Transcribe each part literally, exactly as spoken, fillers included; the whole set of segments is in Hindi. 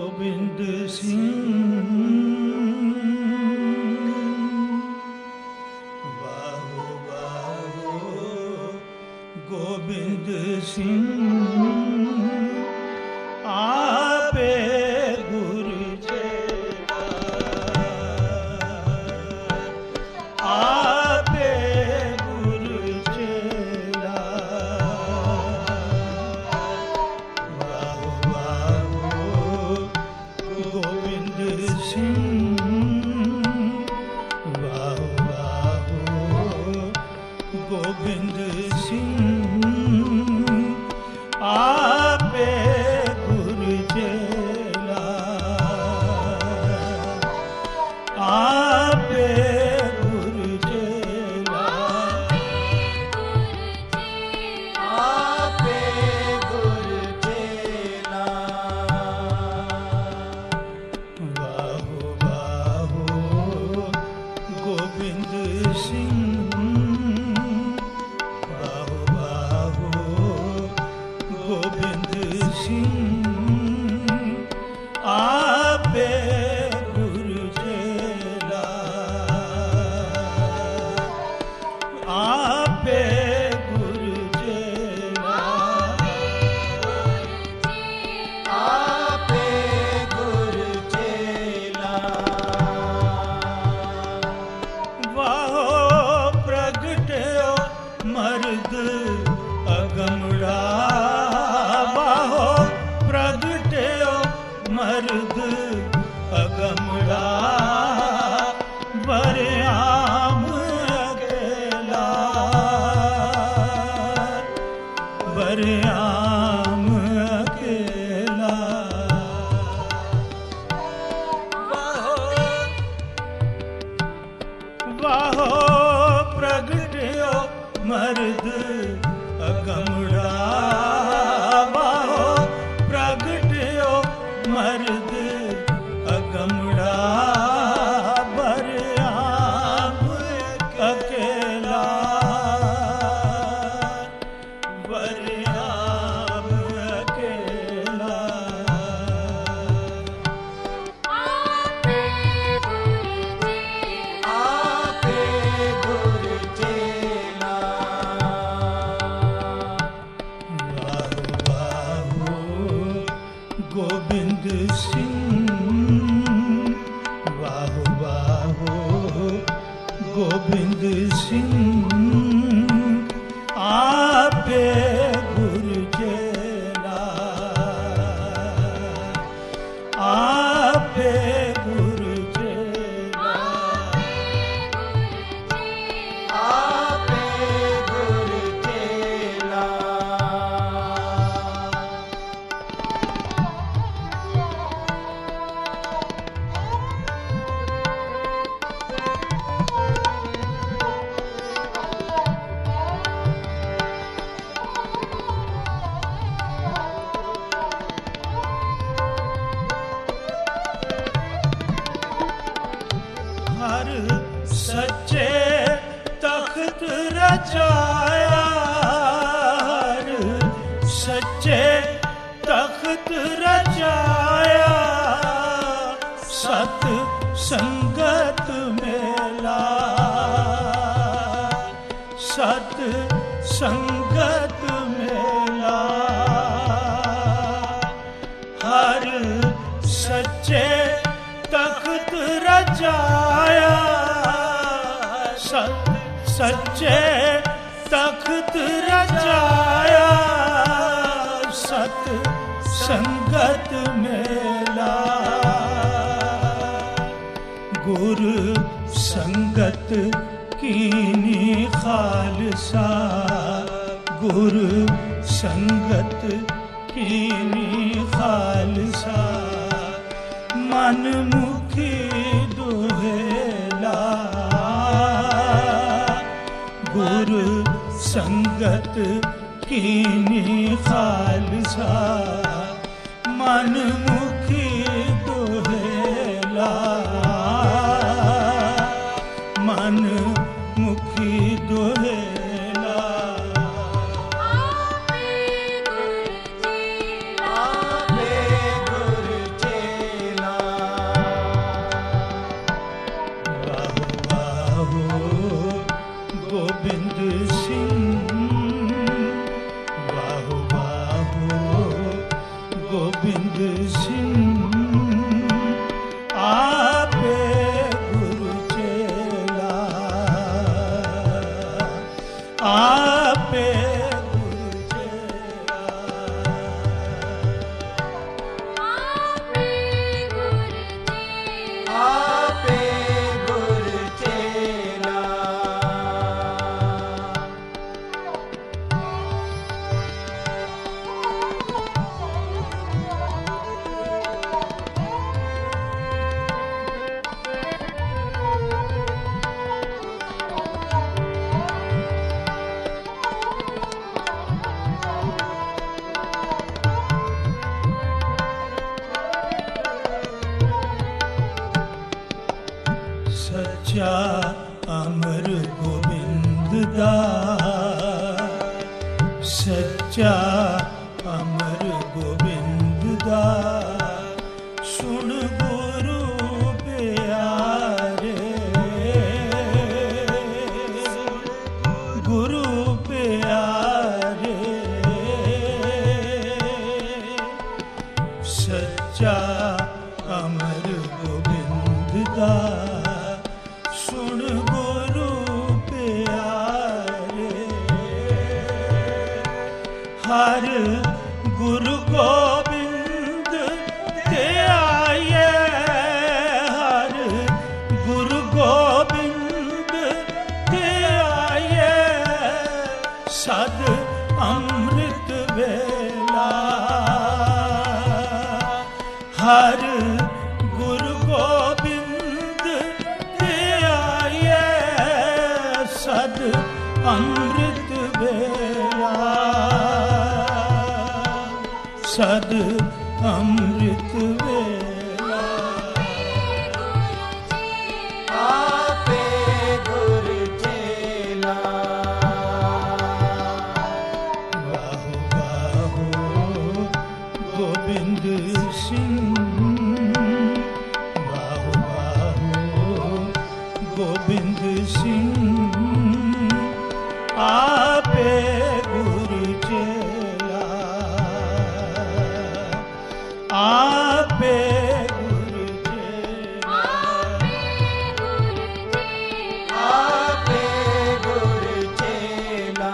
गोविंद सिंह बाहो बाहो गोविंद सिंह आपे गुरु चेला आपे गुरु चेला बाहो बाहो गोविंद सिंह बाहो बाहो गोविंद सिंह आपे गुरु चेला आपे गुरु चेला आपे गुरु चेला बाहो बाहो गोविंद सिंह बाहो बाहो गोविंद सिंह आपे गुरु चेला आपे गुरु चेला आपे गुरु चेला वाहो प्रगट्यो मर्द अगमड़ा वाहो प्रगट्यो मर्द अगमड़ा बरयाम अकेला बरयाम अकेला वाहो प्रगट्यो मर्द अगमड़ा वाहो प्रगट्यो मर्द अगमड़ा बरयाम अकेला बरयाम अकेला आपे गुरु चेला बाहो बाहो गोविंद सिंह बाहो बाहो गोविंद सिंह आपे गुरु चेला आपे गुरु चेला आपे गुरु चेला हर सच्चे तख्त रचाया हर सच्चे तख्त रचाया सत संगत मेला सत संगत मेला हर सच्चे तख्त रचाया सत सच्चे तख्त रचाया सत संगत मेला गुरु संगत कीनी खालसा गुरु संगत कीनी खालसा मन मुखी दुहेला गुरु संगत कीनी खालसा मन मुखी दुहेला मन मुखी दुहेला आपे गुरु चेला ਸੱਚਾ ਅਮਰ ਗੋਬਿੰਦ ਦਾ ਸੱਚਾ ਅਮਰ ਗੋਬਿੰਦ ਦਾ ਸੁਣ ਗੁਰੂ ਪਿਆਰੇ ਗੁਰੂ ਪਿਆਰੇ ਸੱਚਾ ਅਮਰ ਗੋਬਿੰਦ ਦਾ ਸੁਣ ਗੁਰੂ ਪਿਆਰੇ ਹਰ ਗੁਰੂ ਗੋਬਿੰਦ ਤੇ ਆਏ ਹਰ ਗੁਰੂ ਗੋਬਿੰਦ ਤੇ ਆਏ ਸਦ ਅੰਮ੍ਰਿਤ ਵੇਲਾ ਹਰ ਗੁਰੂ ਗੋਬਿੰਦ ਤੇ ਆਏ ਸਦ ਅੰਮ੍ਰਿਤ ਵੇਲਾ ਸਦ ਅੰਮ੍ਰਿਤ ਵੇਲਾ ਆਪੇ ਗੁਰ ਚੇਲਾ ਵਾਹੋ ਵਾਹੋ ਗੋਬਿੰਦ ਸਿੰਘ ਵਾਹੋ ਵਾਹੋ ਗੋਬਿੰਦ ਸਿੰਘ ਆਪੇ ਗੁਰ ਚੇਲਾ ਆਪੇ ਗੁਰ ਚੇਲਾ ਆਪੇ ਗੁਰ ਚੇਲਾ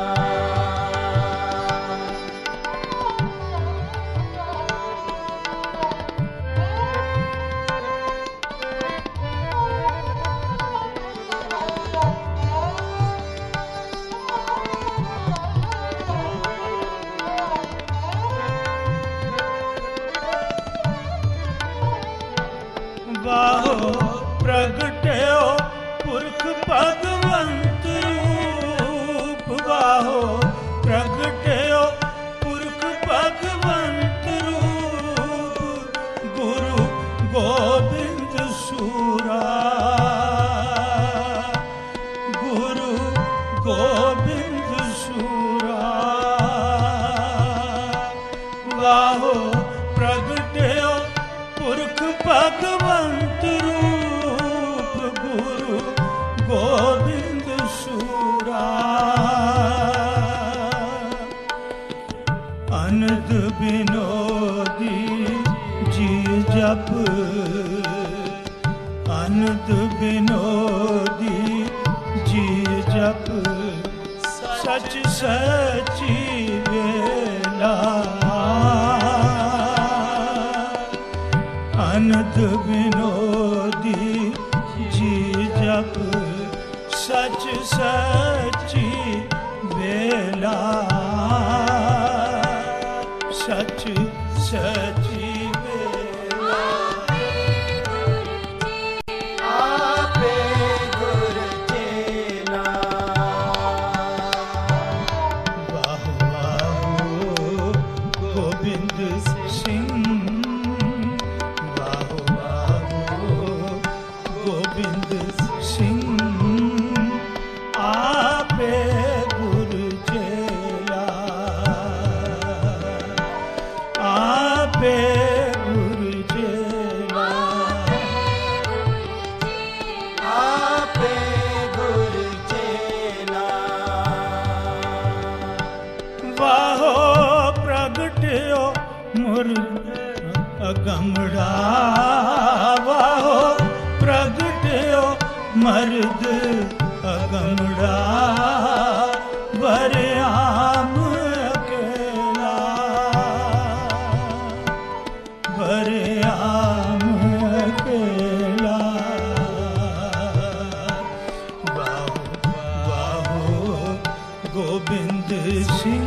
ਵਾਹੋ ਪ੍ਰਗਟਿਓ ਪੁਰਖ ਭਗਵੰਤ ਰੂਪ ਵਾਹੋ ਪ੍ਰਗਟਿਓ ਪੁਰਖ ਭਗਵੰਤ ਰੂਪ ਗੁਰੂ ਗੋਬਿੰਦ ਸੂਰਾ ਗੁਰੂ ਗੋਬਿੰਦ ਸੂਰਾ ਵਾਹੋ ਪ੍ਰਗਟਿਓ ਪੁਰਖ ਭਗਵੰਤ ਰੂਪ ਗੁਰੂ ਗੋਬਿੰਦ ਸੂਰਾ ਅਨੰਦ ਬਿਨੋਦੀ ਜੀ ਜਪ ਅਨੰਦ ਬਿਨੋਦੀ ਜੀ ਜਪ ਸਚ ਸਚੀ ਵੇਲਾ ਅਨੰਦ ਬਿਨੋਦੀ ਜੀ ਜਪ ਸਚ ਸਚੀ ਵੇਲਾ ਸਚ ਸਚੀ ਵੇਲਾ ਆਪੇ ਗੁਰ ਚੇਲਾ ਵਾਹ ਵਾਹ ਗੋਬਿੰਦ ਸਿੰਘ ਵਾਹ ਵਾਹ ਗੋਬਿੰਦ ਸਿੰਘ ਆਪੇ ਗੁਰ ਚੇਲਾ ਆਪੇ ਗੁਰ ਚੇਲਾ ਆਪੇ ਗੁਰ ਚੇਲਾ ਵਾਹੋ ਪ੍ਰਗਟਿਓ ਮੁਰ ਅਗੰਮੜਾ ਵਾਹੋ ਪ੍ਰਗਟਿਓ ਮਰਦ ਅਗੰਮੜਾ ਵਰਿਆਮ ਅਕੇਲਾ ਵਰਿਆਮ ਅਕੇਲਾ ਵਾਹੋ ਵਾਹੋ ਗੋਬਿੰਦ ਸਿੰਘ